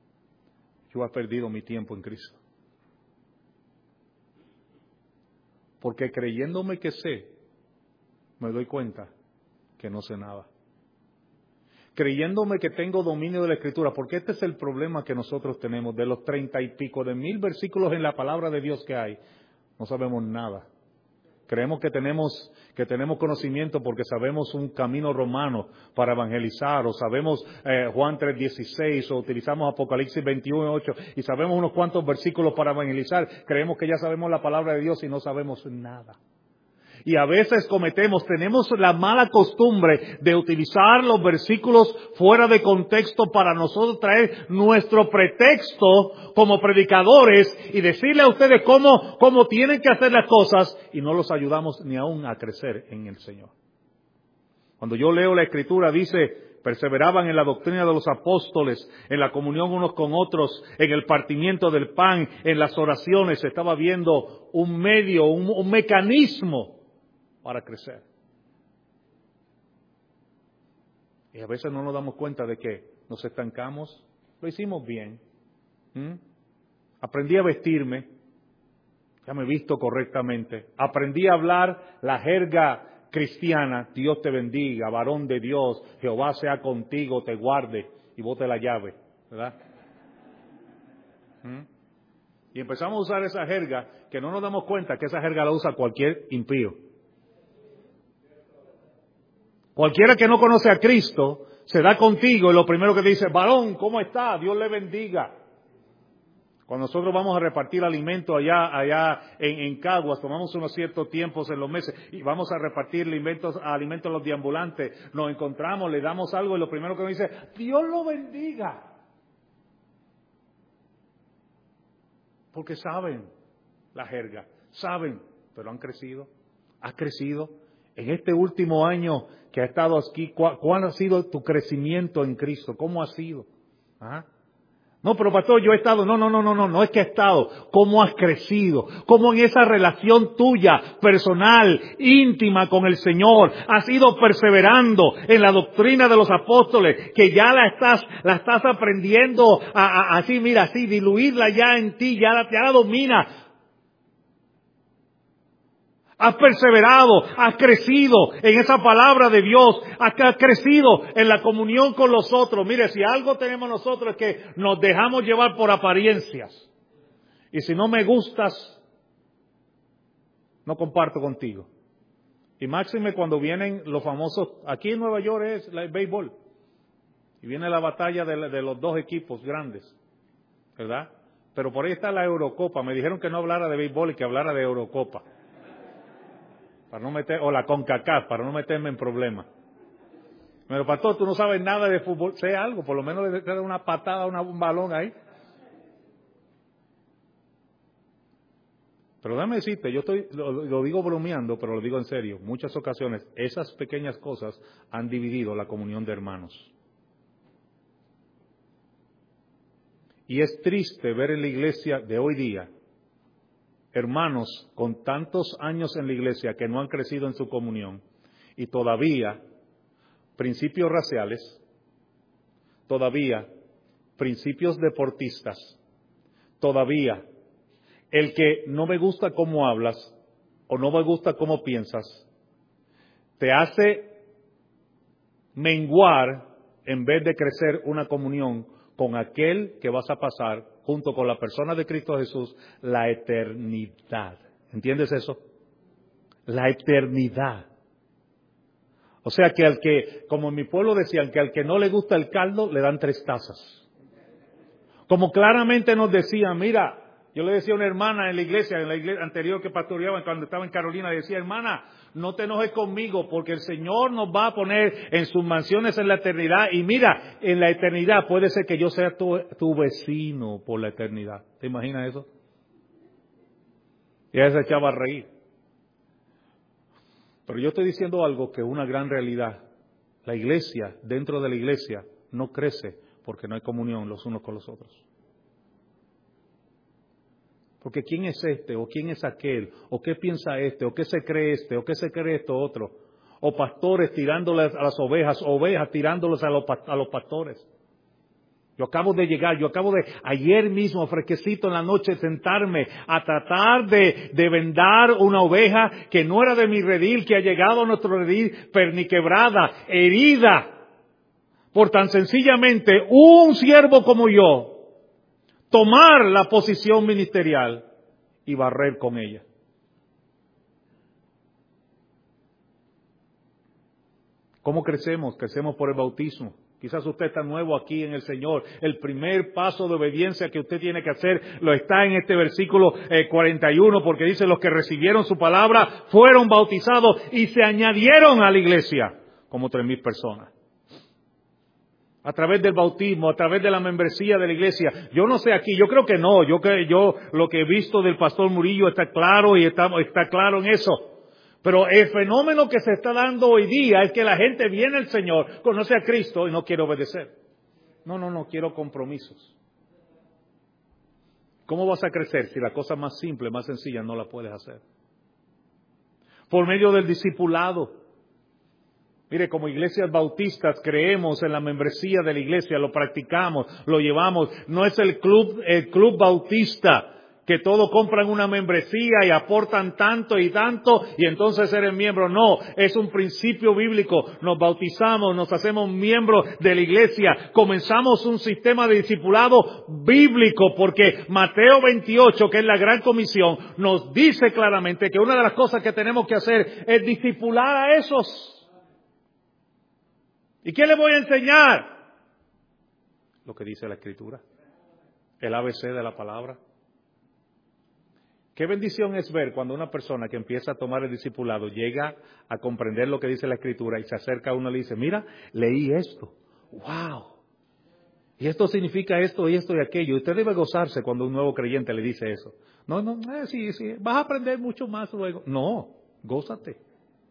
yo he perdido mi tiempo en Cristo. Porque creyéndome que sé, me doy cuenta que no sé nada. Creyéndome que tengo dominio de la Escritura, porque este es el problema que nosotros tenemos. De los 30 y pico de 1000 versículos en la palabra de Dios que hay, no sabemos nada. Creemos que tenemos conocimiento porque sabemos un camino romano para evangelizar, o sabemos Juan 3:16, o utilizamos Apocalipsis 21:8, y sabemos unos cuantos versículos para evangelizar. Creemos que ya sabemos la palabra de Dios y no sabemos nada. Y a veces tenemos la mala costumbre de utilizar los versículos fuera de contexto para nosotros traer nuestro pretexto como predicadores y decirle a ustedes cómo tienen que hacer las cosas, y no los ayudamos ni aún a crecer en el Señor. Cuando yo leo la Escritura dice, perseveraban en la doctrina de los apóstoles, en la comunión unos con otros, en el partimiento del pan, en las oraciones. Se estaba viendo un medio, un mecanismo para crecer. Y a veces no nos damos cuenta de que nos estancamos. Lo hicimos bien. Aprendí a vestirme. Ya me he visto correctamente. Aprendí a hablar la jerga cristiana. Dios te bendiga, varón de Dios. Jehová sea contigo, te guarde y bote la llave. ¿Verdad? Y empezamos a usar esa jerga que no nos damos cuenta que esa jerga la usa cualquier impío. Cualquiera que no conoce a Cristo se da contigo y lo primero que te dice, varón, ¿cómo está? Dios le bendiga. Cuando nosotros vamos a repartir alimento allá en Caguas, tomamos unos ciertos tiempos en los meses y vamos a repartir alimentos a los deambulantes, nos encontramos, le damos algo y lo primero que nos dice, Dios lo bendiga. Porque saben la jerga, saben, pero han crecido. ¿Has crecido? En este último año que ha estado aquí, ¿cuál ha sido tu crecimiento en Cristo? ¿Cómo ha sido? ¿Ah? No, pero pastor, yo he estado, no es que he estado. ¿Cómo has crecido? ¿Cómo en esa relación tuya, personal, íntima con el Señor, has ido perseverando en la doctrina de los apóstoles, que ya la estás aprendiendo así, diluirla ya en ti, ya la dominas? Has perseverado, has crecido en esa palabra de Dios, has crecido en la comunión con los otros. Mire, si algo tenemos nosotros es que nos dejamos llevar por apariencias. Y si no me gustas, no comparto contigo. Y máxime cuando vienen los famosos, aquí en Nueva York es el béisbol. Y viene la batalla de los dos equipos grandes, ¿verdad? Pero por ahí está la Eurocopa. Me dijeron que no hablara de béisbol y que hablara de Eurocopa. Para no o la CONCACAF, para no meterme en problemas. Pero pastor, tú no sabes nada de fútbol, sé algo, por lo menos le dar una patada a un balón ahí. Pero déjame decirte, yo lo digo bromeando, pero lo digo en serio. Muchas ocasiones esas pequeñas cosas han dividido la comunión de hermanos. Y es triste ver en la iglesia de hoy día hermanos con tantos años en la iglesia que no han crecido en su comunión y todavía principios raciales, todavía principios deportistas, todavía el que no me gusta cómo hablas o no me gusta cómo piensas, te hace menguar en vez de crecer una comunión con aquel que vas a pasar junto con la persona de Cristo Jesús la eternidad. ¿Entiendes eso? La eternidad. O sea que como en mi pueblo decían, que al que no le gusta el caldo le dan 3 tazas. Como claramente nos decían, mira, yo le decía a una hermana en la iglesia anterior que pastoreaba cuando estaba en Carolina, le decía, hermana, no te enojes conmigo porque el Señor nos va a poner en sus mansiones en la eternidad. Y mira, en la eternidad puede ser que yo sea tu vecino por la eternidad. ¿Te imaginas eso? Y ella se echaba a reír. Pero yo estoy diciendo algo que es una gran realidad. La iglesia, dentro de la iglesia, no crece porque no hay comunión los unos con los otros. Porque ¿quién es este? ¿O quién es aquel? ¿O qué piensa este? ¿O qué se cree este? ¿O qué se cree esto otro? O pastores tirándoles a las ovejas, ovejas tirándoles a los pastores. Yo acabo de llegar, ayer mismo, fresquecito en la noche, sentarme a tratar de vendar una oveja que no era de mi redil, que ha llegado a nuestro redil perniquebrada, herida, por tan sencillamente un siervo como yo, tomar la posición ministerial y barrer con ella. ¿Cómo crecemos? Crecemos por el bautismo. Quizás usted está nuevo aquí en el Señor. El primer paso de obediencia que usted tiene que hacer lo está en este versículo 41, porque dice: los que recibieron su palabra fueron bautizados y se añadieron a la iglesia, como 3,000 personas. A través del bautismo, a través de la membresía de la iglesia. Yo no sé aquí, yo creo que no. Yo lo que he visto del pastor Murillo está claro y está claro en eso. Pero el fenómeno que se está dando hoy día es que la gente viene al Señor, conoce a Cristo y no quiere obedecer. No, quiero compromisos. ¿Cómo vas a crecer si la cosa más simple, más sencilla no la puedes hacer? Por medio del discipulado. Mire, como iglesias bautistas creemos en la membresía de la iglesia, lo practicamos, lo llevamos. No es el club bautista, que todos compran una membresía y aportan tanto y tanto y entonces eres miembro. No, es un principio bíblico. Nos bautizamos, nos hacemos miembros de la iglesia, comenzamos un sistema de discipulado bíblico, porque Mateo 28, que es la gran comisión, nos dice claramente que una de las cosas que tenemos que hacer es discipular a esos. ¿Y qué le voy a enseñar? Lo que dice la Escritura, el ABC de la palabra. Qué bendición es ver cuando una persona que empieza a tomar el discipulado llega a comprender lo que dice la Escritura y se acerca a uno y le dice: mira, leí esto, wow, y esto significa esto y esto y aquello. Usted debe gozarse cuando un nuevo creyente le dice eso. Sí, vas a aprender mucho más luego. No, gózate.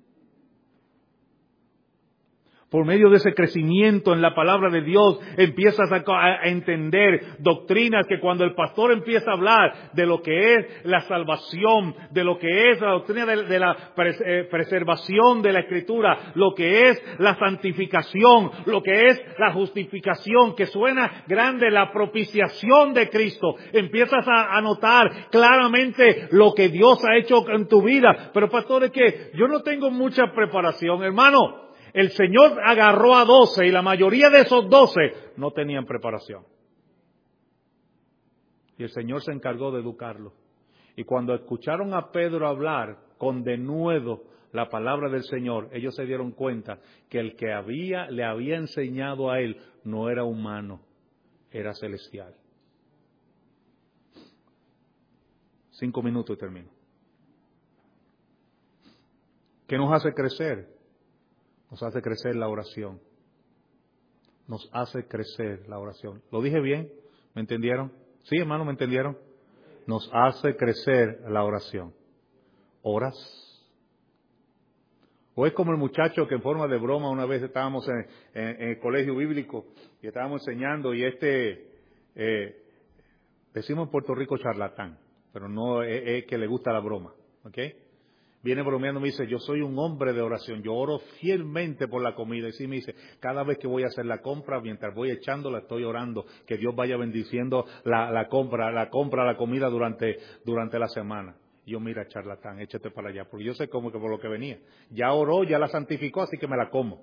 Por medio de ese crecimiento en la palabra de Dios, empiezas a entender doctrinas que cuando el pastor empieza a hablar de lo que es la salvación, de lo que es la doctrina de la preservación de la Escritura, lo que es la santificación, lo que es la justificación, que suena grande, la propiciación de Cristo, empiezas a notar claramente lo que Dios ha hecho en tu vida. Pero pastor, es que yo no tengo mucha preparación, hermano. El Señor agarró a 12 y la mayoría de esos 12 no tenían preparación. Y el Señor se encargó de educarlos. Y cuando escucharon a Pedro hablar con denuedo la palabra del Señor, ellos se dieron cuenta que el que le había enseñado a él no era humano, era celestial. 5 minutos y termino. ¿Qué nos hace crecer? Nos hace crecer la oración. Nos hace crecer la oración. ¿Lo dije bien? ¿Me entendieron? ¿Sí, hermano, me entendieron? Nos hace crecer la oración. ¿Oras? O es como el muchacho que en forma de broma una vez estábamos en el colegio bíblico y estábamos enseñando y decimos en Puerto Rico charlatán, pero no es que le gusta la broma, ¿ok? Viene bromeando, me dice: yo soy un hombre de oración, yo oro fielmente por la comida. Y sí, me dice: cada vez que voy a hacer la compra, mientras voy echándola, estoy orando, que Dios vaya bendiciendo la comida durante la semana. Y yo: mira, charlatán, échate para allá, porque yo sé como que por lo que venía. Ya oró, ya la santificó, así que me la como.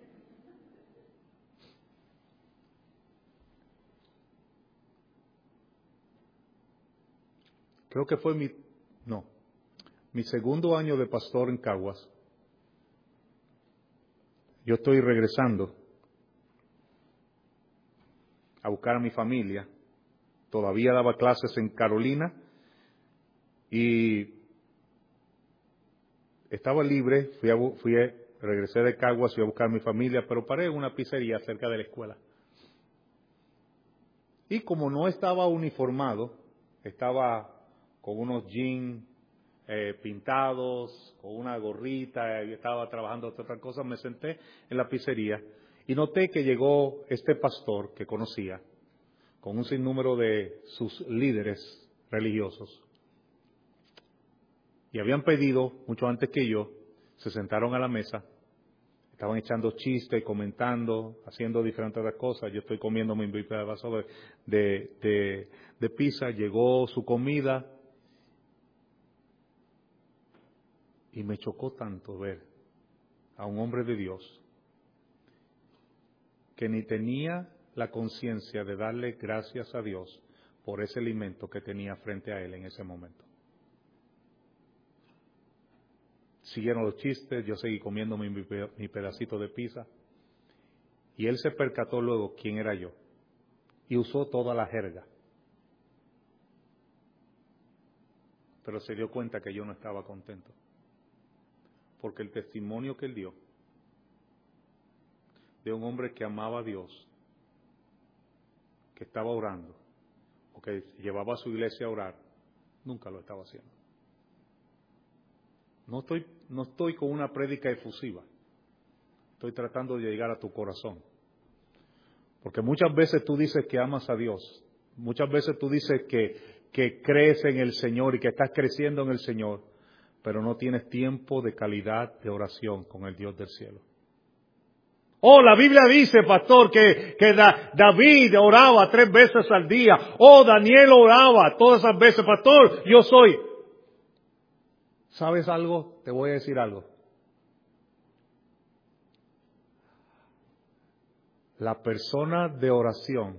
Creo que fue mi segundo año de pastor en Caguas. Yo estoy regresando a buscar a mi familia. Todavía daba clases en Carolina y estaba libre. Regresé de Caguas, fui a buscar a mi familia, pero paré en una pizzería cerca de la escuela. Y como no estaba uniformado, estaba con unos jeans pintados, con una gorrita, y estaba trabajando otra cosa, me senté en la pizzería y noté que llegó este pastor que conocía con un sinnúmero de sus líderes religiosos. Y habían pedido, mucho antes que yo, se sentaron a la mesa, Estaban echando chistes, comentando, haciendo diferentes otras cosas. Yo estoy comiendo mi pedazo de pizza. Llegó su comida y me chocó tanto ver a un hombre de Dios que ni tenía la conciencia de darle gracias a Dios por ese alimento que tenía frente a él en ese momento. Siguieron los chistes, yo seguí comiendo mi pedacito de pizza y él se percató luego quién era yo y usó toda la jerga. Pero se dio cuenta que yo no estaba contento porque el testimonio que él dio de un hombre que amaba a Dios, que estaba orando, o que llevaba a su iglesia a orar, nunca lo estaba haciendo. No estoy con una prédica efusiva. Estoy tratando de llegar a tu corazón. Porque muchas veces tú dices que amas a Dios. Muchas veces tú dices que crees en el Señor y que estás creciendo en el Señor, pero no tienes tiempo de calidad de oración con el Dios del cielo. Oh, la Biblia dice, pastor, que David oraba 3 veces al día. Oh, Daniel oraba todas esas veces. Pastor, yo soy. ¿Sabes algo? Te voy a decir algo. La persona de oración,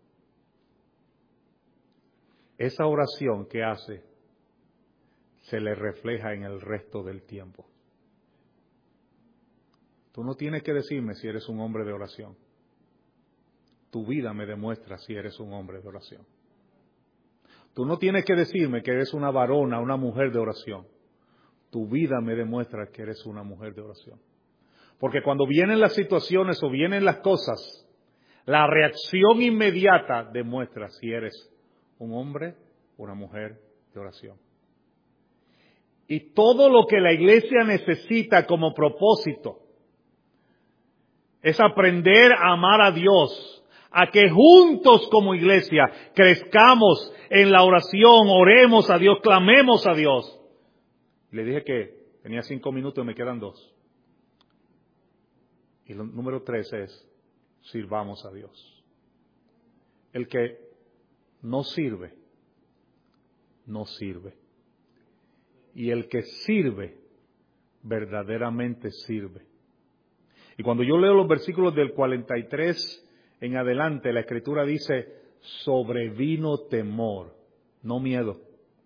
esa oración que hace, se le refleja en el resto del tiempo. Tú no tienes que decirme si eres un hombre de oración. Tu vida me demuestra si eres un hombre de oración. Tú no tienes que decirme que eres una varona, una mujer de oración. Tu vida me demuestra que eres una mujer de oración. Porque cuando vienen las situaciones o vienen las cosas, la reacción inmediata demuestra si eres un hombre o una mujer de oración. Y todo lo que la iglesia necesita como propósito es aprender a amar a Dios, a que juntos como iglesia crezcamos en la oración, oremos a Dios, clamemos a Dios. Le dije que tenía 5 minutos y me quedan 2. Y el número 3 es, sirvamos a Dios. El que no sirve, no sirve. Y el que sirve, verdaderamente sirve. Y cuando yo leo los versículos del 43 en adelante, la Escritura dice, sobrevino temor, no miedo.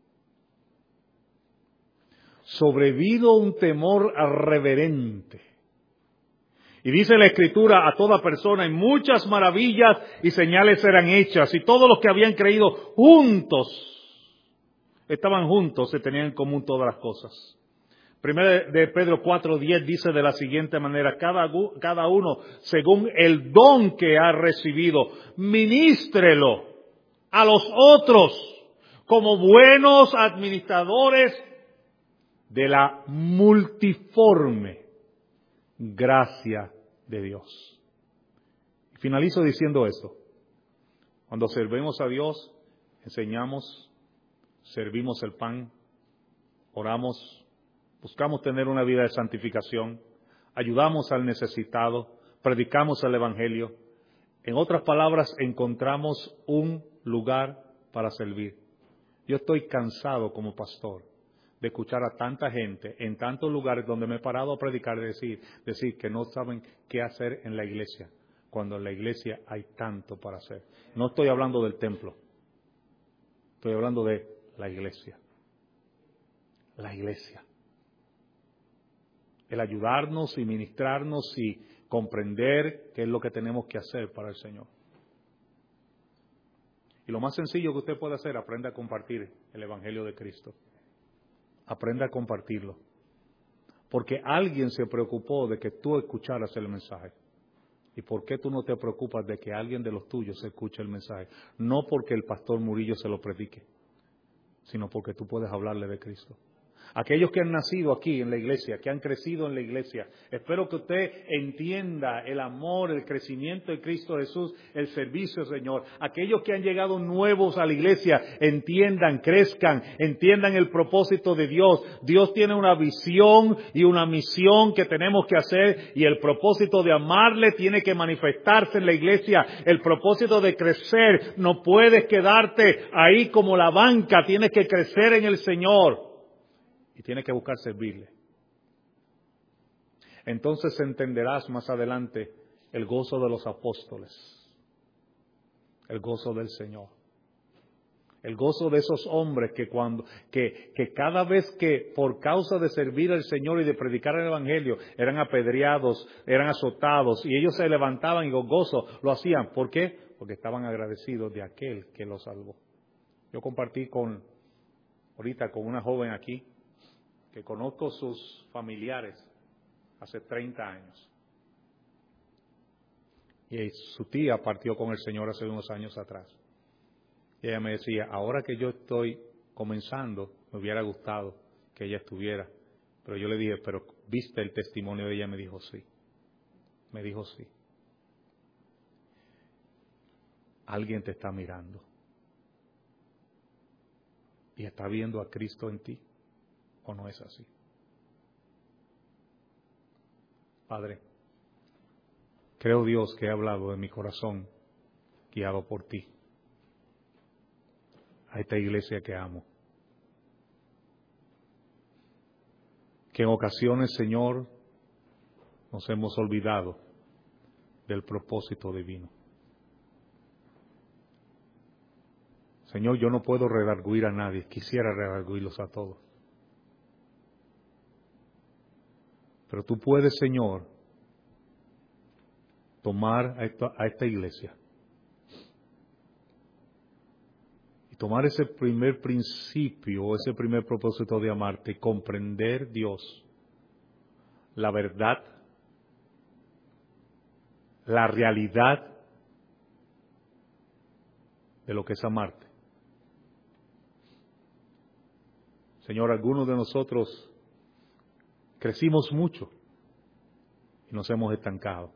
Sobrevino un temor reverente. Y dice la Escritura a toda persona, y muchas maravillas y señales eran hechas, y todos los que habían creído juntos, estaban juntos, se tenían en común todas las cosas. Primera de Pedro 4:10 dice de la siguiente manera, cada uno según el don que ha recibido, ministrelo a los otros como buenos administradores de la multiforme gracia de Dios. Y finalizo diciendo esto. Cuando servimos a Dios, enseñamos, servimos el pan, oramos, buscamos tener una vida de santificación, ayudamos al necesitado, predicamos el Evangelio. En otras palabras, encontramos un lugar para servir. Yo estoy cansado como pastor de escuchar a tanta gente en tantos lugares donde me he parado a predicar y decir que no saben qué hacer en la iglesia, cuando en la iglesia hay tanto para hacer. No estoy hablando del templo, estoy hablando de la iglesia. La iglesia. El ayudarnos y ministrarnos y comprender qué es lo que tenemos que hacer para el Señor. Y lo más sencillo que usted puede hacer, aprenda a compartir el Evangelio de Cristo. Aprenda a compartirlo. Porque alguien se preocupó de que tú escucharas el mensaje. ¿Y por qué tú no te preocupas de que alguien de los tuyos escuche el mensaje? No porque el pastor Murillo se lo predique, sino porque tú puedes hablarle de Cristo. Aquellos que han nacido aquí en la iglesia, que han crecido en la iglesia, espero que usted entienda el amor, el crecimiento de Cristo Jesús, el servicio, Señor. Aquellos que han llegado nuevos a la iglesia, entiendan, crezcan, entiendan el propósito de Dios. Dios tiene una visión y una misión que tenemos que hacer, y el propósito de amarle tiene que manifestarse en la iglesia. El propósito de crecer, no puedes quedarte ahí como la banca, tienes que crecer en el Señor. Y tiene que buscar servirle. Entonces entenderás más adelante el gozo de los apóstoles, el gozo del Señor, el gozo de esos hombres que cada vez que por causa de servir al Señor y de predicar el Evangelio eran apedreados, eran azotados, y ellos se levantaban y con gozo lo hacían. ¿Por qué? Porque estaban agradecidos de aquel que los salvó. Yo compartí ahorita con una joven aquí, que conozco sus familiares hace 30 años. Y su tía partió con el Señor hace unos años atrás. Y ella me decía, ahora que yo estoy comenzando, me hubiera gustado que ella estuviera. Pero yo le dije, pero ¿viste el testimonio de ella? Me dijo, sí. Me dijo, sí. Alguien te está mirando. Y está viendo a Cristo en ti. ¿O no es así? Padre, creo, Dios, que he hablado de mi corazón, guiado por ti, a esta iglesia que amo. Que en ocasiones, Señor, nos hemos olvidado del propósito divino. Señor, yo no puedo redarguir a nadie, quisiera redarguirlos a todos. Pero tú puedes, Señor, tomar a esta iglesia y tomar ese primer principio, ese primer propósito de amarte, y comprender, Dios, la verdad, la realidad de lo que es amarte. Señor, algunos de nosotros crecimos mucho y nos hemos estancado.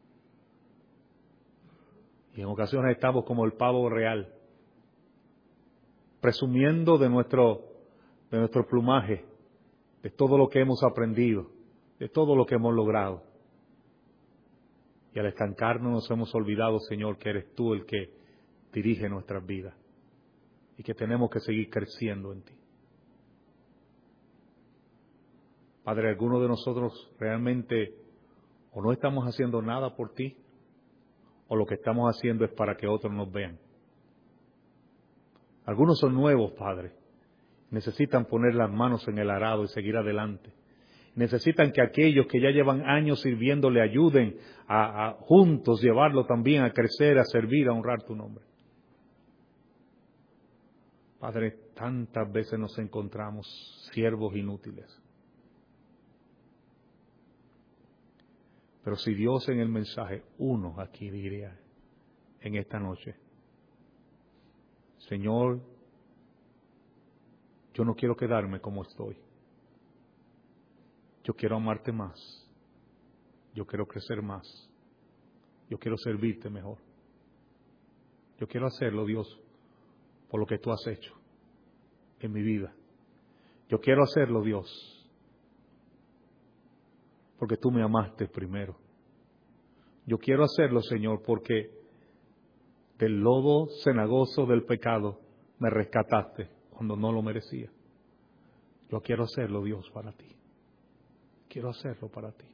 Y en ocasiones estamos como el pavo real, presumiendo de nuestro plumaje, de todo lo que hemos aprendido, de todo lo que hemos logrado. Y al estancarnos nos hemos olvidado, Señor, que eres tú el que dirige nuestras vidas y que tenemos que seguir creciendo en ti. Padre, algunos de nosotros realmente o no estamos haciendo nada por ti, o lo que estamos haciendo es para que otros nos vean. Algunos son nuevos, Padre. Necesitan poner las manos en el arado y seguir adelante. Necesitan que aquellos que ya llevan años sirviendo le ayuden a juntos llevarlo también a crecer, a servir, a honrar tu nombre. Padre, tantas veces nos encontramos siervos inútiles. Pero si Dios en el mensaje, uno aquí diría en esta noche, Señor, yo no quiero quedarme como estoy. Yo quiero amarte más. Yo quiero crecer más. Yo quiero servirte mejor. Yo quiero hacerlo, Dios, por lo que tú has hecho en mi vida. Yo quiero hacerlo, Dios, porque tú me amaste primero. Yo quiero hacerlo, Señor, porque del lodo cenagoso del pecado me rescataste cuando no lo merecía. Yo quiero hacerlo, Dios, para ti. Quiero hacerlo para ti.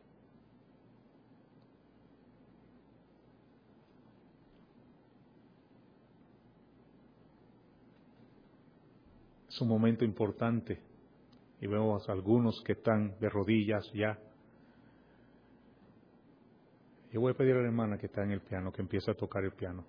Es un momento importante y vemos a algunos que están de rodillas ya. Yo voy a pedir a la hermana que está en el piano que empiece a tocar el piano.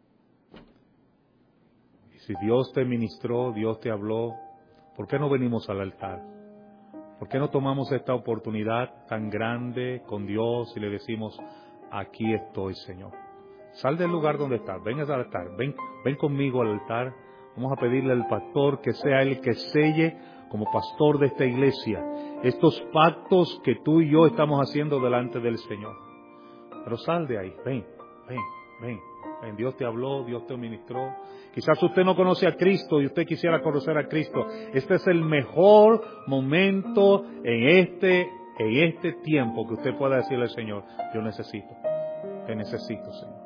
Y si Dios te ministró, Dios te habló, ¿por qué no venimos al altar? ¿Por qué no tomamos esta oportunidad tan grande con Dios y le decimos, aquí estoy, Señor? Sal del lugar donde estás, ven al altar, ven conmigo al altar, Vamos a pedirle al pastor que sea el que selle como pastor de esta iglesia estos pactos que tú y yo estamos haciendo delante del Señor. Pero sal de ahí, ven. Dios te habló, Dios te ministró. Quizás usted no conoce a Cristo y usted quisiera conocer a Cristo. Este es el mejor momento en este tiempo que usted pueda decirle al Señor, yo te necesito, Señor.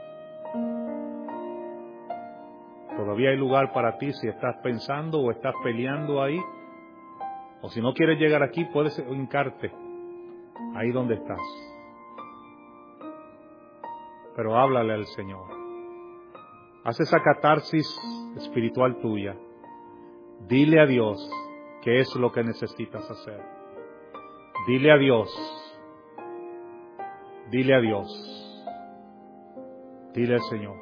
Todavía hay lugar para ti si estás pensando o estás peleando ahí. O si no quieres llegar aquí, puedes hincarte ahí donde estás. Pero háblale al Señor. Haz esa catarsis espiritual tuya. Dile a Dios qué es lo que necesitas hacer. Dile a Dios. Dile a Dios. Dile al Señor.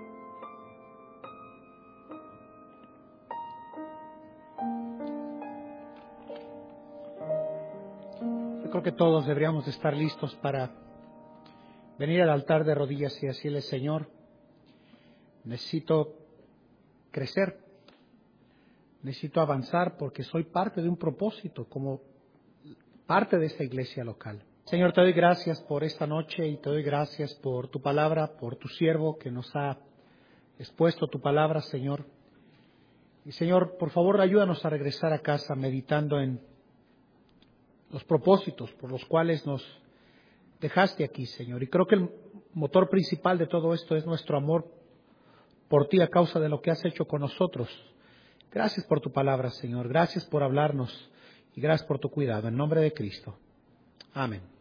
Yo creo que todos deberíamos estar listos para venir al altar de rodillas y decirle, Señor, necesito crecer, necesito avanzar porque soy parte de un propósito, como parte de esta iglesia local. Señor, te doy gracias por esta noche y te doy gracias por tu palabra, por tu siervo que nos ha expuesto tu palabra, Señor. Y Señor, por favor, ayúdanos a regresar a casa meditando en los propósitos por los cuales nos dejaste aquí, Señor. Y creo que el motor principal de todo esto es nuestro amor por ti a causa de lo que has hecho con nosotros. Gracias por tu palabra, Señor. Gracias por hablarnos y gracias por tu cuidado. En nombre de Cristo. Amén.